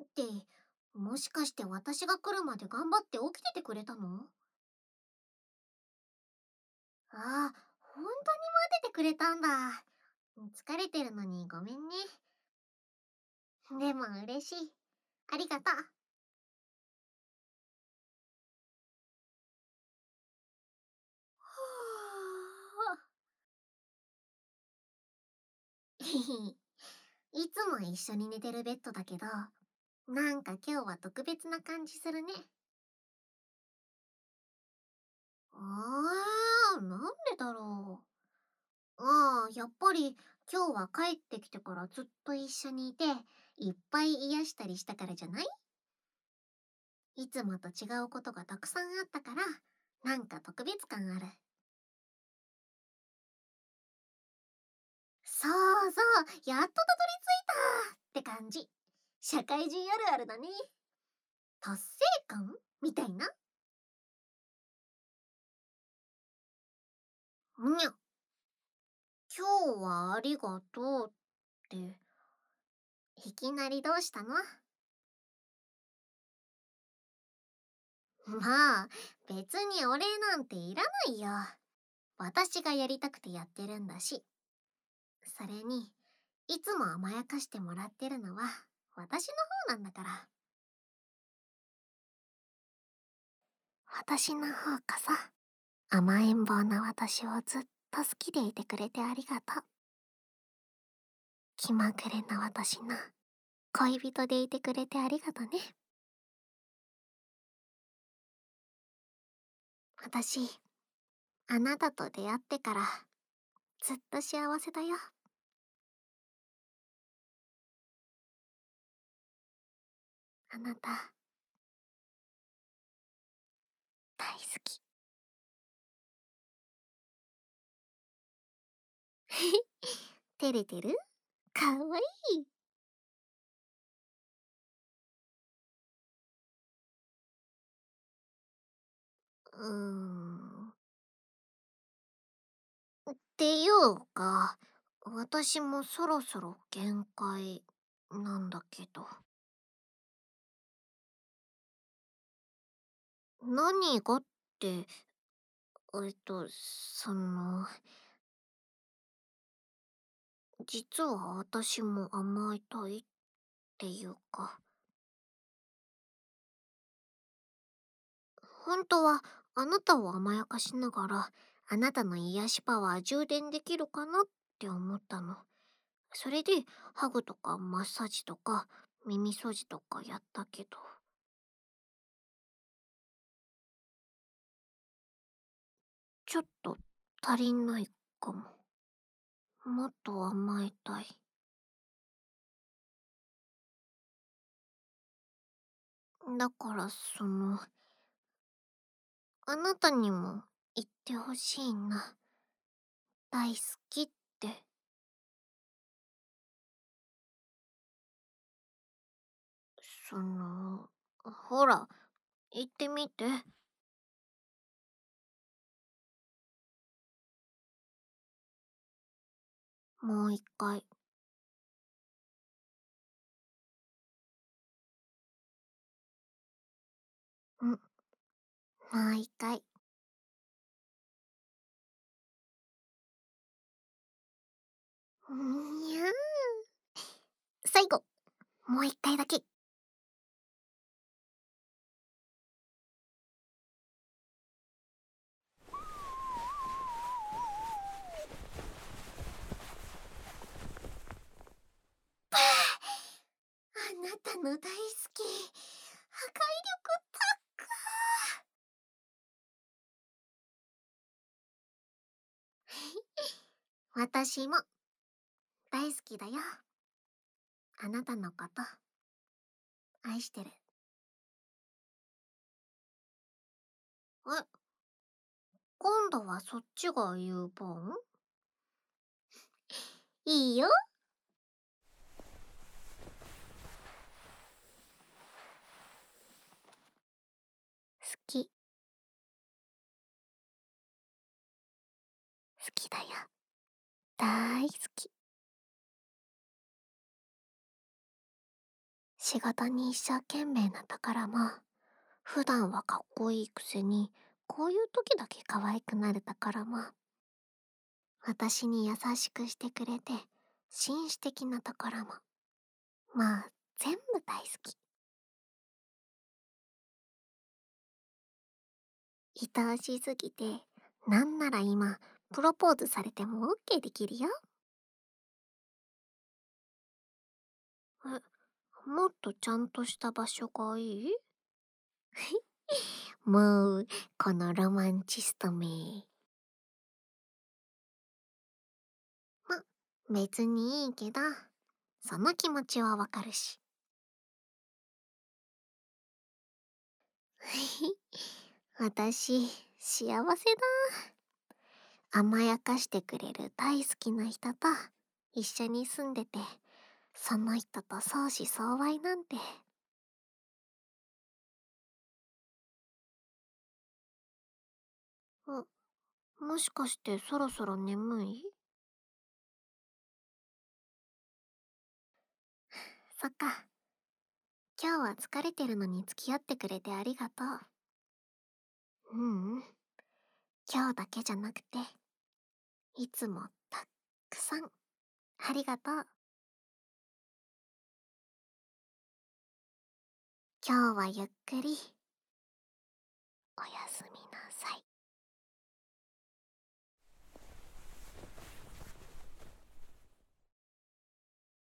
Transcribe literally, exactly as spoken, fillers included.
って、もしかして私が来るまで頑張って起きててくれたの？ああ、本当に待っててくれたんだ。疲れてるのにごめんね。でも嬉しい。ありがとう。はあ。いつも一緒に寝てるベッドだけど、なんか今日は特別な感じするね。ああ、なんでだろう。ああ、やっぱり今日は帰ってきてからずっと一緒にいて、いっぱい癒したりしたからじゃない？いつもと違うことがたくさんあったから、なんか特別感ある。そうそう、やっとたどり着いたって感じ。社会人あるあるだね。達成感みたいな。にゃ、今日はありがとうって、いきなりどうしたの？まあ、別にお礼なんていらないよ。私がやりたくてやってるんだし。それに、いつも甘やかしてもらってるのは私の方なんだから。私の方こそ、甘えん坊な私をずっと好きでいてくれてありがとう。気まぐれな私の恋人でいてくれてありがとね。私、あなたと出会ってからずっと幸せだよ。あなた、大好き。照れてる？かわいい。うーん。っていうか、私もそろそろ限界なんだけど。何がって、えっと、その、実は私も甘えたいっていうか、本当はあなたを甘やかしながら、あなたの癒しパワー充電できるかなって思ったの。それで、ハグとかマッサージとか、耳掃除とかやったけど、ちょっと足りないかも。もっと甘えたい。だからその、あなたにも言ってほしいな。大好きって。その、ほら、言ってみて。もう一回。うん、もう一回。うんにゃー。最後、もう一回だけ。あなたの大好き。破壊力たっ私も大好きだよ。あなたのこと愛してる。え、今度はそっちが言う番？いいよ。好き。好きだよ。大好き。 仕事に一生懸命なところも、普段はかっこいいくせに、こういう時だけ可愛くなるところも、私に優しくしてくれて、紳士的なところも、まあ、全部大好き。愛おしすぎて、なんなら今、プロポーズされても オーケー できるよ。え、もっとちゃんとした場所がいい？もう、このロマンチストめ。ま、別にいいけど、その気持ちはわかるし。私、幸せだ。甘やかしてくれる大好きな人と一緒に住んでて、その人と相思相愛なんて。あ、もしかしてそろそろ眠い？そっか。今日は疲れてるのに付き合ってくれてありがとう。ううん。今日だけじゃなくて、いつもたっくさんありがとう。今日はゆっくりおやすみ。